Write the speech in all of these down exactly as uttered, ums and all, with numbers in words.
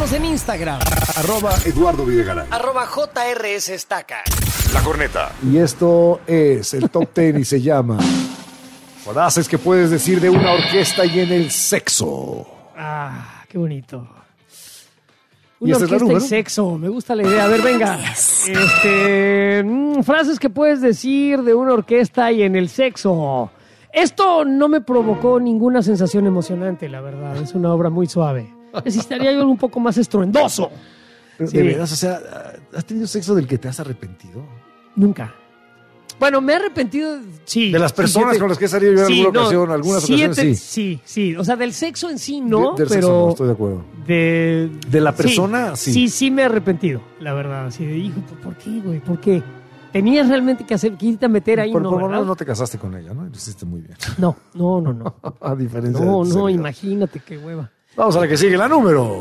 Síguenos en Instagram. Arroba Eduardo Videgaray. Arroba J R S Estaca. La Corneta. Y esto es el Top Ten y se llama frases que puedes decir de una orquesta y en el sexo. Ah, qué bonito. ¿Y Una esta es la orquesta y número? sexo, me gusta la idea. A ver, venga. Este, mm, frases que puedes decir de una orquesta y en el sexo. Esto no me provocó ninguna sensación emocionante, la verdad. Es una obra muy suave. Necesitaría algo un poco más estruendoso. Pero, Sí. ¿de veras? O sea, ¿has tenido sexo del que te has arrepentido? Nunca. Bueno, me he arrepentido, sí. De las personas Sí, con las que he salido yo en sí, alguna no, ocasión, algunas siete- ocasiones sí. Sí, sí. O sea, del sexo en sí no, De- del pero... sexo no, estoy de acuerdo. De, De la persona, sí. Sí, sí me he arrepentido, la verdad. Así de, hijo, ¿por qué, güey? ¿Por qué? Tenías realmente que hacer, que irte a meter ahí, por, ¿no? por lo ¿verdad? menos no te casaste con ella, ¿no? Lo hiciste muy bien. No, no, no, no. A diferencia No, de tu no, servidor. imagínate qué hueva. Vamos a la que sigue, la número.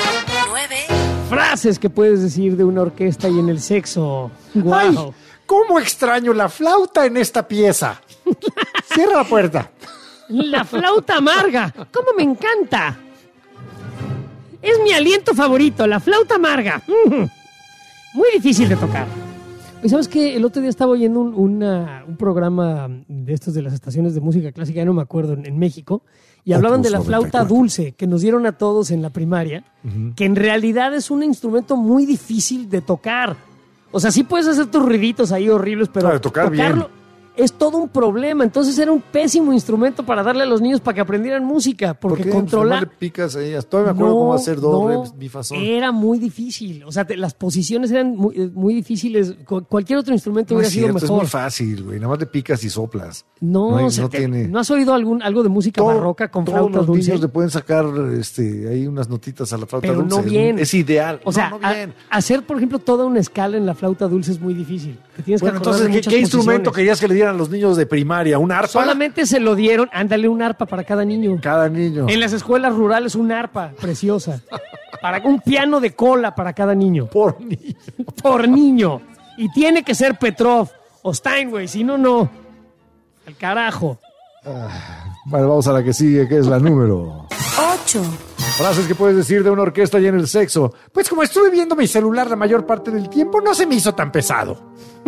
Frases que puedes decir de una orquesta y en el sexo. Wow. ¡Ay! ¿Cómo extraño la flauta en esta pieza? Cierra la puerta. La flauta amarga. ¿Cómo me encanta? Es mi aliento favorito, la flauta amarga. Mm. Muy difícil de tocar. Y sabes que el otro día estaba oyendo un, una- un programa de estos de las estaciones de música clásica, ya no me acuerdo, en, en México, y hablaban de la Opus flauta noventa y cuatro. dulce que nos dieron a todos en la primaria, que en realidad es un instrumento muy difícil de tocar. O sea, sí puedes hacer tus ruiditos ahí horribles, pero Claro, de tocar tocarlo es todo un problema. Entonces era un pésimo instrumento para darle a los niños para que aprendieran música, porque ¿Por qué? controlar... Pues nomás le picas ahí. Todavía me acuerdo cómo hacer do, no, re, mi, fa, sol. Era muy difícil. O sea, te- las posiciones eran muy, eh, muy difíciles. Cu- cualquier otro instrumento No hubiera es sido cierto, es mejor. muy fácil, güey. Nada más le picas y soplas. No, no, hay- o sea, no te- tiene... ¿no has oído algún, algo de música Todo- barroca con todos flauta los dulce? niños le pueden sacar este, ahí unas notitas a la flauta Pero dulce. no Es un- bien. Es, ideal. O sea, no, no a- bien. hacer, por ejemplo, toda una escala en la flauta dulce es muy difícil. Te tienes Bueno, que acordar entonces, de ¿qué, muchas qué instrumento posiciones. querías que le dieran a los niños de primaria? ¿Un arpa? Solamente se lo dieron, ándale, un arpa para cada niño. Cada niño. En las escuelas rurales, un arpa preciosa. Para un piano de cola para cada niño. Por niño. Por niño. Y tiene que ser Petrov o Steinway, si no, no. Al carajo. Bueno, vamos a la que sigue, que es la número. ocho. Frases que puedes decir de una orquesta y en el sexo. Pues como estuve viendo mi celular la mayor parte del tiempo, no se me hizo tan pesado.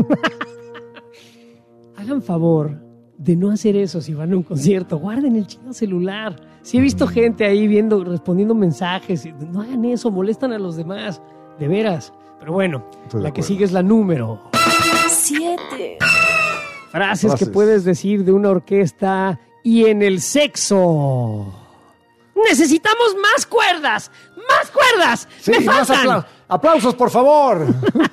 Hagan favor de no hacer eso si van a un concierto. Guarden el chingado celular. Si he visto gente ahí viendo, respondiendo mensajes. No hagan eso, molestan a los demás. De veras. Pero bueno, Estoy de la que acuerdo. sigue es la número. siete. Frases, Frases. que puedes decir de una orquesta y en el sexo. Necesitamos más cuerdas. ¡Más cuerdas! Sí, ¡Me más faltan! apla- aplausos, por favor.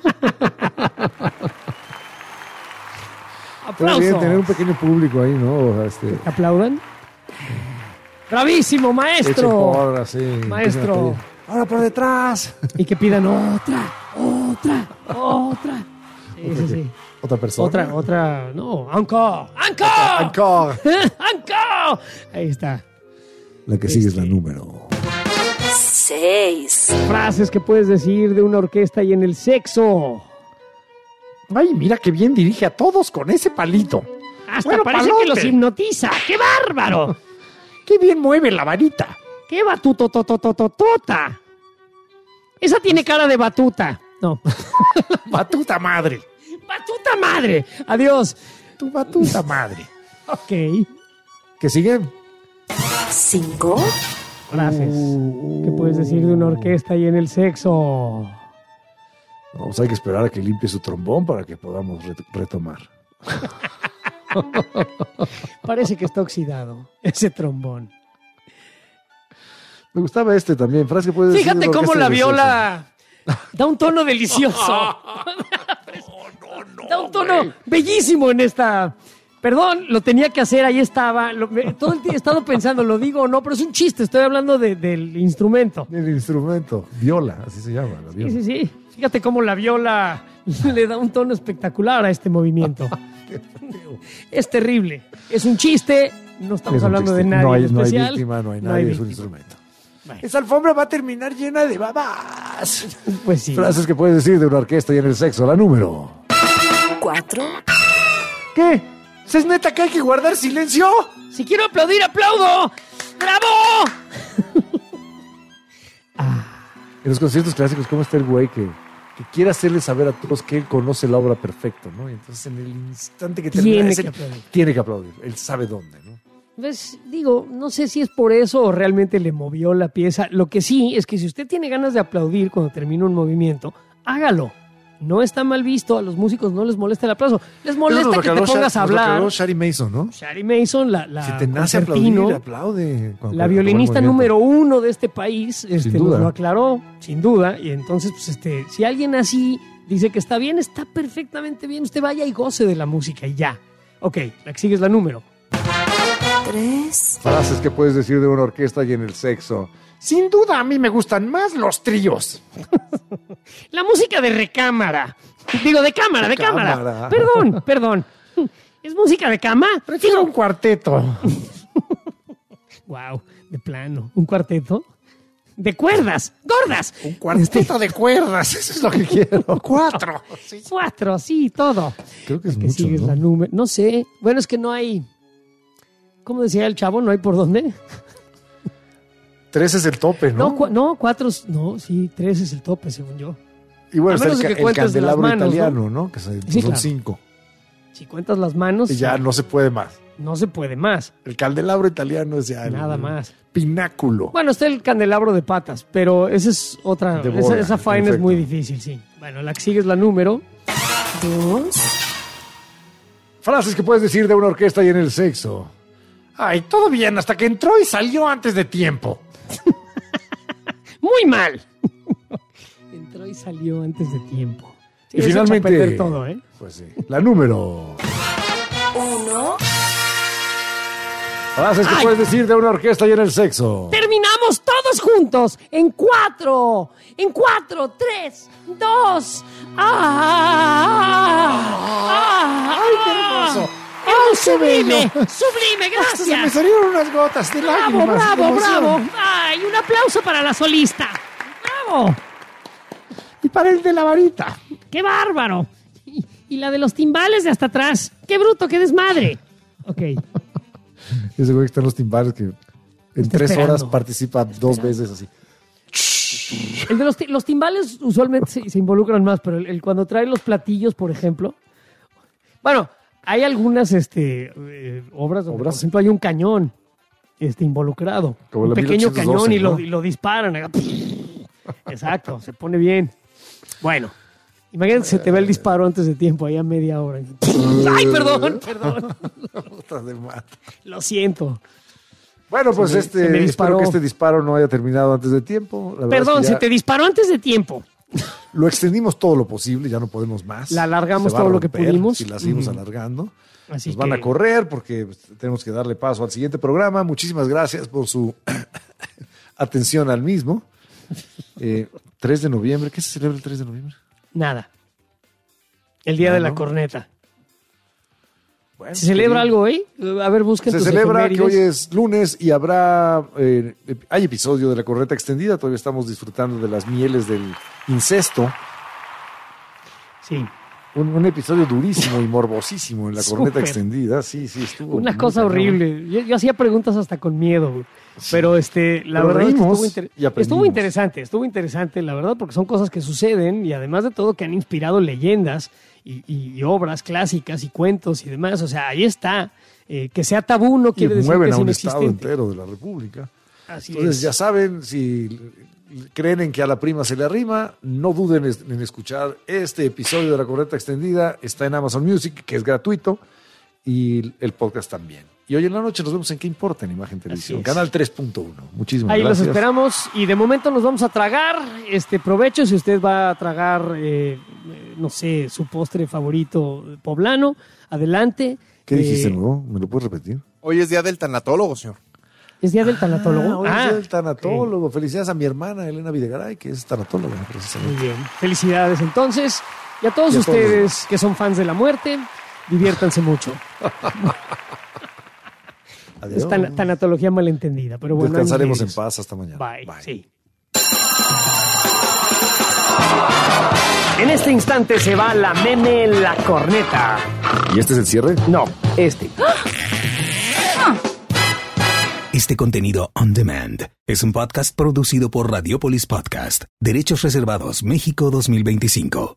Está bien ¡Aplausos! tener un pequeño público ahí, ¿no? Este, ¿Te aplaudan? ¡Bravísimo, echen maestro! porras, sí. Maestro. Empiecen a pedir, ahora por detrás. Y que pidan otra, otra, otra. Sí, sí, sí. Otra persona. Otra, otra, no, encore, encore, Encore. encore. Ahí está. La que sigue es Este. la número. seis. Frases que puedes decir de una orquesta y en el sexo. Ay, mira qué bien dirige a todos con ese palito. Hasta Bueno, parece palote. que los hipnotiza. ¡Qué bárbaro! Qué bien mueve la varita. ¡Qué batutotototota! Esa tiene cara de batuta. No. Batuta madre. ¡Batuta madre! Adiós. Tu batuta madre. Ok. ¿Qué sigue? cinco. Frases que puedes decir de una orquesta y en el sexo. Vamos, hay que esperar a que limpie su trombón para que podamos ret- retomar. Parece que está oxidado ese trombón. Me gustaba este también. Frase que puedes decir Fíjate de cómo orquesta la de viola da un tono delicioso. Da un tono bellísimo en esta. Perdón, lo tenía que hacer, ahí estaba. Lo- me- todo el tiempo he estado pensando, lo digo o no, pero es un chiste, estoy hablando de- del instrumento. sexo. El instrumento. Viola, así se llama. La Sí, viola. sí, sí. Fíjate cómo la viola le da un tono espectacular a este movimiento. Es terrible. Es un chiste, no estamos Es un hablando de chiste. nadie No hay, en no hay especial. víctima, no hay nadie, es un víctima. instrumento. Bueno, Esa alfombra va a terminar llena de babas. pues sí. Frases que puedes decir de una orquesta y en el sexo. La número. cuatro. ¿Qué? ¿Es neta que hay que guardar silencio? Si quiero aplaudir, aplaudo. ¡Bravo! En los conciertos clásicos, ¿cómo está el güey que, que quiere hacerle saber a todos que él conoce la obra perfecto, ¿no? Y entonces en el instante que termina Tiene ese- que aplaudir. tiene que aplaudir. Él sabe dónde, ¿no? Pues, digo, no sé si es por eso o realmente le movió la pieza. Lo que sí es que si usted tiene ganas de aplaudir cuando termina un movimiento, hágalo. No está mal visto, a los músicos no les molesta el aplauso. Les molesta Eso es que lo te habló pongas Sha- a es lo que hablar. habló Shari Mason, ¿no? Shari Mason, la, la Si te nace concertino, aplaudir, aplaude. Cuando- la cuando violinista acaba el número movimiento. uno de este país, este, nos duda. lo aclaró, sin duda. Y entonces, pues, este, si alguien así dice que está bien, está perfectamente bien. Usted vaya y goce de la música y ya. Ok, la que sigue es la número. tres, Frases que puedes decir de una orquesta y en el sexo. Sin duda, a mí me gustan más los tríos. La música de recámara. Digo, de cámara, de, De cámara. cámara. Perdón, perdón. ¿Es música de cama? Prefiero un cuarteto. Wow, de plano. ¿Un cuarteto? De cuerdas, gordas. Un cuarteto de cuerdas. Eso es lo que quiero. Cuatro. Sí. Cuatro, sí, todo. Creo que es La que mucho, sigue es ¿no? la número. No sé. Bueno, es que no hay. ¿Cómo decía el chavo? ¿No hay por dónde? Tres es el tope, No, ¿no? cua- no cuatro. es- No, sí, tres es el tope, según yo. Y bueno, a está menos el, de ca- que el cuentes las candelabro manos, italiano, ¿no? Que se- Sí, son claro. cinco. Si cuentas las manos, Y ya no se puede más. no se puede más. El candelabro italiano es ya el Nada más. pináculo. Bueno, está el candelabro de patas, pero esa es otra. De Esa, boda, esa faena es perfecto. muy difícil, sí. Bueno, la que sigue es la número. dos, Frases que puedes decir de una orquesta y en el sexo. Ay, todo bien, hasta que entró y salió antes de tiempo. Muy mal. Entró y salió antes de tiempo. Sí, Y eso echa a finalmente, perder todo, ¿eh? pues sí, la número. uno, Frases que Ay. puedes decir de una orquesta y en el sexo. Terminamos todos juntos en cuatro, en cuatro, tres, dos. ¡Ah! ¡Ah! ¡Ay, qué hermoso! ¡Qué sublime! bello! ¡Sublime! Hasta se me ¡Gracias! salieron unas gotas de ¡Bravo, lágrimas. de bravo, emoción. bravo! ¡Ay, un aplauso para la solista! ¡Bravo! Y para el de la varita. ¡Qué bárbaro! Y, y la de los timbales de hasta atrás. ¡Qué bruto, qué desmadre! Ok. Ese güey que está en los timbales que en Está tres esperando. horas participa dos veces así. El de los, ti- los timbales usualmente se, se involucran más, pero el, el cuando trae los platillos, por ejemplo. Bueno, hay algunas este, eh, obras donde, Obras. por ejemplo, hay un cañón este, involucrado. Como un la pequeño mil ochocientos doce, cañón y, lo, ¿no? y lo disparan. Exacto, se pone bien. Bueno, imagínate que se te ve el disparo antes de tiempo, ahí a media hora. ¡Ay, perdón, perdón! Puta de madre. Lo siento. Bueno, pues Se me- este, se me disparó. espero que este disparo no haya terminado antes de tiempo. La verdad Perdón, es que se ya te disparó antes de tiempo. lo extendimos todo lo posible, ya no podemos más. La alargamos Se va a todo lo que romper pudimos. Si la seguimos Ujú. alargando. Así Nos van que- a correr porque pues, tenemos que darle paso al siguiente programa. Muchísimas gracias por su atención al mismo. Eh, tres de noviembre. ¿Qué se celebra el tres de noviembre? Nada. El día No, de la no. corneta. Bueno, ¿Se celebra qué bien. algo hoy? A ver, busquen Se tus celebra que hoy efemérides. es lunes y habrá, eh, hay episodio de la corneta extendida. Todavía estamos disfrutando de las mieles del incesto. Sí. Un, un episodio durísimo y morbosísimo en la corneta Súper. extendida. Sí, sí, estuvo. Una muy cosa cañón. horrible. Yo, yo hacía preguntas hasta con miedo, güey. Pero este, la Pero verdad es que reímos estuvo, inter- y aprendimos. estuvo interesante, estuvo interesante, la verdad, porque son cosas que suceden y además de todo que han inspirado leyendas y, y- y obras clásicas y cuentos y demás. O sea, ahí está. Eh, que sea tabú no Y quiere decir mueven que a es un estado inexistente. entero de la República. Así Entonces, es. ya saben, si creen en que a la prima se le arrima, no duden es- en escuchar este episodio de la corneta extendida. Está en Amazon Music, que es gratuito, y el podcast también. Y hoy en la noche nos vemos en ¿Qué importa? En Imagen Televisión, es. Canal tres punto uno. Muchísimas Ahí gracias. los esperamos y de momento nos vamos a tragar. Este provecho si usted va a tragar, eh, eh, no sé, su postre favorito poblano. Adelante. ¿Qué Eh, dijiste, nuevo? ¿Me lo puedes repetir? Hoy es día del tanatólogo, señor. ¿Es día del tanatólogo? Ah, hoy Ah, es el tanatólogo. ok. Felicidades a mi hermana Elena Videgaray, que es tanatóloga, precisamente. Muy bien. Felicidades entonces. Y a todos Y a ustedes que son fans de la muerte, diviértanse mucho. Adiós. Es tan- tanatología malentendida, pero bueno. ahí Descansaremos en ustedes. paz hasta mañana. Bye. Sí. En este instante se va la meme la corneta. ¿Y este es el cierre? No, este. Este contenido on demand es un podcast producido por Radiopolis Podcast, Derechos Reservados México dos mil veinticinco.